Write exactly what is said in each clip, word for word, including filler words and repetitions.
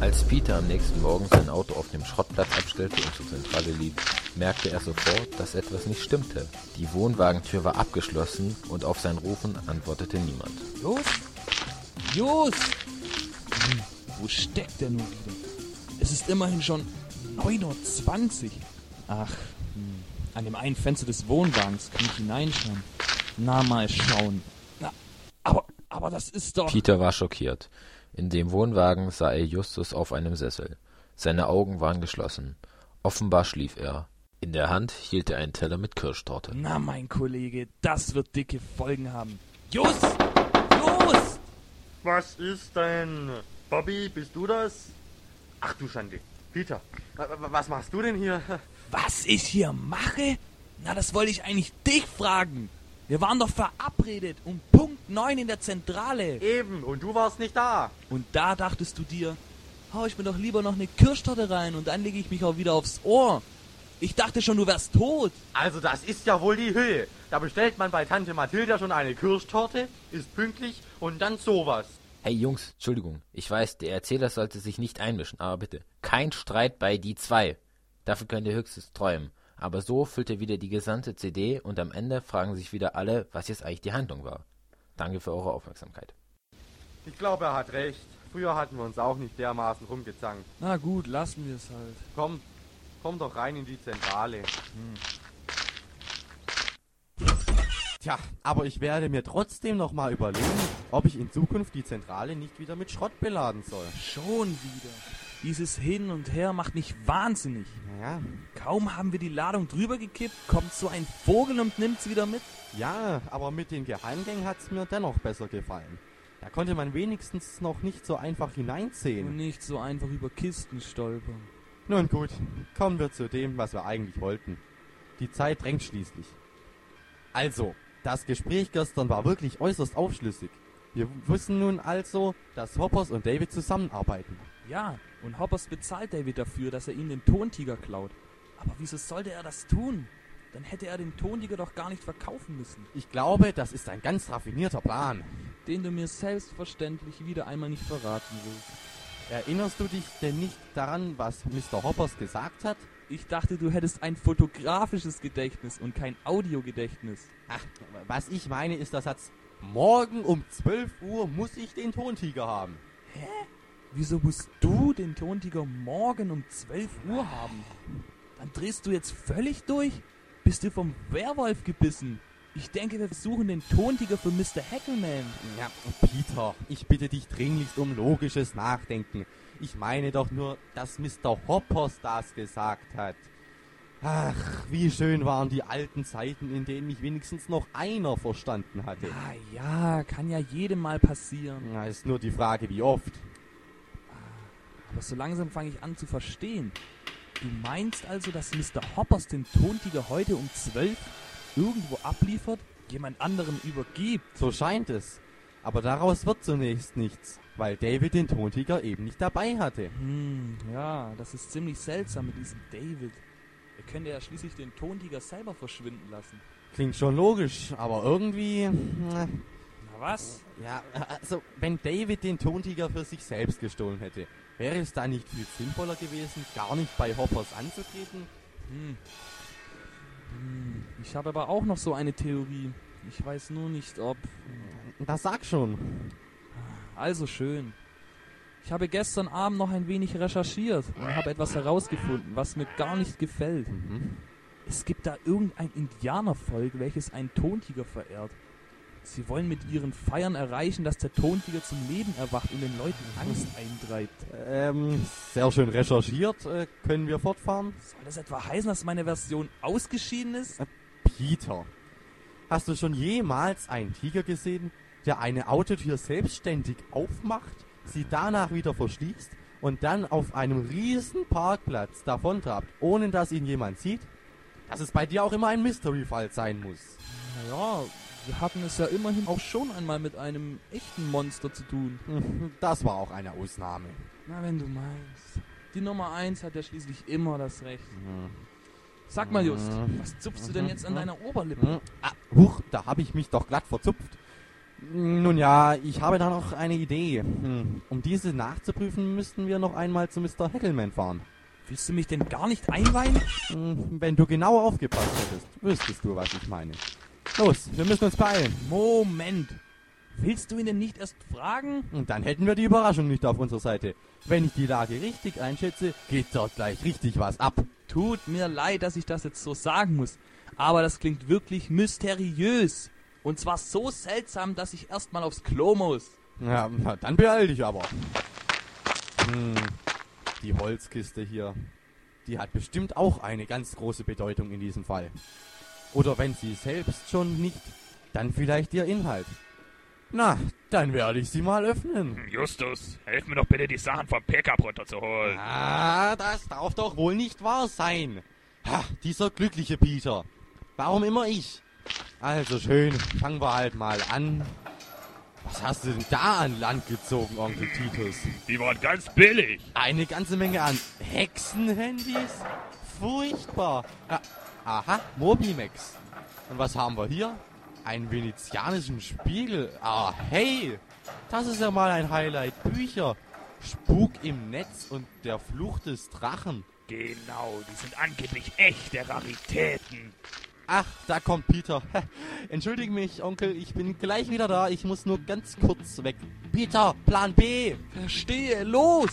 Als Peter am nächsten Morgen sein Auto auf dem Schrottplatz abstellte und zur Zentrale lief, merkte er sofort, dass etwas nicht stimmte. Die Wohnwagentür war abgeschlossen und auf sein Rufen antwortete niemand. Jos? Jos! Hm, wo steckt der nun wieder? Es ist immerhin schon neun Uhr zwanzig. Ach, hm, an dem einen Fenster des Wohnwagens kann ich hineinschauen. Na, mal schauen. Na, aber, aber das ist doch... Peter war schockiert. In dem Wohnwagen sah er Justus auf einem Sessel. Seine Augen waren geschlossen. Offenbar schlief er. In der Hand hielt er einen Teller mit Kirschtorte. Na, mein Kollege, das wird dicke Folgen haben. Just! Just! Was ist denn? Bobby, bist du das? Ach du Schande. Peter, was machst du denn hier? Was ich hier mache? Na, das wollte ich eigentlich dich fragen. Wir waren doch verabredet um Punkt neun in der Zentrale. Eben, und du warst nicht da. Und da dachtest du dir, hau ich mir doch lieber noch eine Kirschtorte rein und dann lege ich mich auch wieder aufs Ohr. Ich dachte schon, du wärst tot. Also das ist ja wohl die Höhe. Da bestellt man bei Tante Mathilda schon eine Kirschtorte, ist pünktlich und dann sowas. Hey Jungs, Entschuldigung, ich weiß, der Erzähler sollte sich nicht einmischen, aber bitte, kein Streit bei die zwei. Dafür könnt ihr höchstens träumen. Aber so füllt er wieder die gesamte C D und am Ende fragen sich wieder alle, was jetzt eigentlich die Handlung war. Danke für eure Aufmerksamkeit. Ich glaube, er hat recht. Früher hatten wir uns auch nicht dermaßen rumgezankt. Na gut, lassen wir es halt. Komm, komm doch rein in die Zentrale. Hm. Tja, aber ich werde mir trotzdem noch mal überlegen, ob ich in Zukunft die Zentrale nicht wieder mit Schrott beladen soll. Schon wieder. Dieses Hin und Her macht mich wahnsinnig. Ja. Kaum haben wir die Ladung drüber gekippt, kommt so ein Vogel und nimmt's wieder mit. Ja, aber mit den Geheimgängen hat's mir dennoch besser gefallen. Da konnte man wenigstens noch nicht so einfach hineinsehen. Und nicht so einfach über Kisten stolpern. Nun gut, kommen wir zu dem, was wir eigentlich wollten. Die Zeit drängt schließlich. Also, das Gespräch gestern war wirklich äußerst aufschlüssig. Wir wissen nun also, dass Hoppers und David zusammenarbeiten. Ja, und Hoppers bezahlt David dafür, dass er ihm den Tontiger klaut. Aber wieso sollte er das tun? Dann hätte er den Tontiger doch gar nicht verkaufen müssen. Ich glaube, das ist ein ganz raffinierter Plan. Den du mir selbstverständlich wieder einmal nicht verraten willst. Erinnerst du dich denn nicht daran, was Mister Hoppers gesagt hat? Ich dachte, du hättest ein fotografisches Gedächtnis und kein Audiogedächtnis. Ach, was ich meine ist der Satz, morgen um zwölf Uhr muss ich den Tontiger haben. Hä? Wieso musst du den Tontiger morgen um zwölf Uhr haben? Dann drehst du jetzt völlig durch? Bist du vom Werwolf gebissen? Ich denke, wir suchen den Tontiger für Mister Hackleman. Ja, Peter, ich bitte dich dringlichst um logisches Nachdenken. Ich meine doch nur, dass Mister Hoppers das gesagt hat. Ach, wie schön waren die alten Zeiten, in denen mich wenigstens noch einer verstanden hatte. Ah ja, kann ja jedem mal passieren. Na, ist nur die Frage, wie oft. Aber so langsam fange ich an zu verstehen. Du meinst also, dass Mister Hoppers den Tontiger heute um zwölf irgendwo abliefert, jemand anderem übergibt? So scheint es. Aber daraus wird zunächst nichts, weil David den Tontiger eben nicht dabei hatte. Hm, ja, das ist ziemlich seltsam mit diesem David. Er könnte ja schließlich den Tontiger selber verschwinden lassen. Klingt schon logisch, aber irgendwie... Na, Na was? Ja, also, wenn David den Tontiger für sich selbst gestohlen hätte, wäre es da nicht viel sinnvoller gewesen, gar nicht bei Hoppers anzutreten? Hm. Hm. Ich habe aber auch noch so eine Theorie. Ich weiß nur nicht, ob... Das sag schon. Also schön. Ich habe gestern Abend noch ein wenig recherchiert und habe etwas herausgefunden, was mir gar nicht gefällt. Mhm. Es gibt da irgendein Indianervolk, welches einen Tontiger verehrt. Sie wollen mit ihren Feiern erreichen, dass der Tontiger zum Leben erwacht und den Leuten Angst eintreibt. Ähm, sehr schön recherchiert. Äh, können wir fortfahren? Soll das etwa heißen, dass meine Version ausgeschieden ist? Äh, Peter, hast du schon jemals einen Tiger gesehen, der eine Autotür selbstständig aufmacht, sie danach wieder verschließt und dann auf einem riesen Parkplatz davontrabt, ohne dass ihn jemand sieht? Dass es bei dir auch immer ein Mystery-Fall sein muss. Naja, wir hatten es ja immerhin auch schon einmal mit einem echten Monster zu tun. Das war auch eine Ausnahme. Na, wenn du meinst. Die Nummer eins hat ja schließlich immer das Recht. Sag mal, Just, was zupfst du denn jetzt an deiner Oberlippe? Ah, huch, da habe ich mich doch glatt verzupft. Nun ja, ich habe da noch eine Idee. Hm. Um diese nachzuprüfen, müssten wir noch einmal zu Mister Heckelmann fahren. Willst du mich denn gar nicht einweihen? Hm, wenn du genau aufgepasst hättest, wüsstest du, was ich meine. Los, wir müssen uns beeilen. Moment. Willst du ihn denn nicht erst fragen? Und dann hätten wir die Überraschung nicht auf unserer Seite. Wenn ich die Lage richtig einschätze, geht dort gleich richtig was ab. Tut mir leid, dass ich das jetzt so sagen muss, aber das klingt wirklich mysteriös. Und zwar so seltsam, dass ich erstmal aufs Klo muss. Ja, na, dann beeil dich aber. Hm, die Holzkiste hier, die hat bestimmt auch eine ganz große Bedeutung in diesem Fall. Oder wenn sie selbst schon nicht, dann vielleicht ihr Inhalt. Na, dann werde ich sie mal öffnen. Justus, helf mir doch bitte, die Sachen vom Pickup runterzuholen. Ah, das darf doch wohl nicht wahr sein. Ha, dieser glückliche Peter. Warum immer ich? Also schön, fangen wir halt mal an. Was hast du denn da an Land gezogen, Onkel Titus? Die waren ganz billig. Eine ganze Menge an Hexenhandys? Furchtbar. Ah, aha, Mobimax. Und was haben wir hier? Einen venezianischen Spiegel. Ah, hey, das ist ja mal ein Highlight. Bücher. Spuk im Netz und der Fluch des Drachen. Genau, die sind angeblich echte Raritäten. Ach, da kommt Peter. Entschuldige mich, Onkel, ich bin gleich wieder da. Ich muss nur ganz kurz weg. Peter, Plan B. Verstehe, los!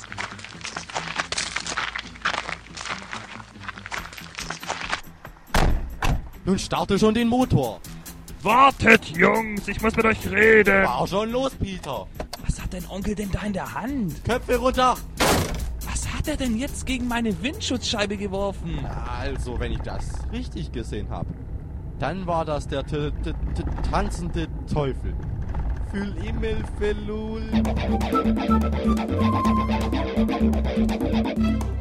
Nun starte schon den Motor. Wartet, Jungs, ich muss mit euch reden. Fahr schon los, Peter. Was hat dein Onkel denn da in der Hand? Köpfe runter. Was hat er denn jetzt gegen meine Windschutzscheibe geworfen? Also, wenn ich das richtig gesehen habe, dann war das der t- t- t- tanzende Teufel. Fühl Himmel verlul.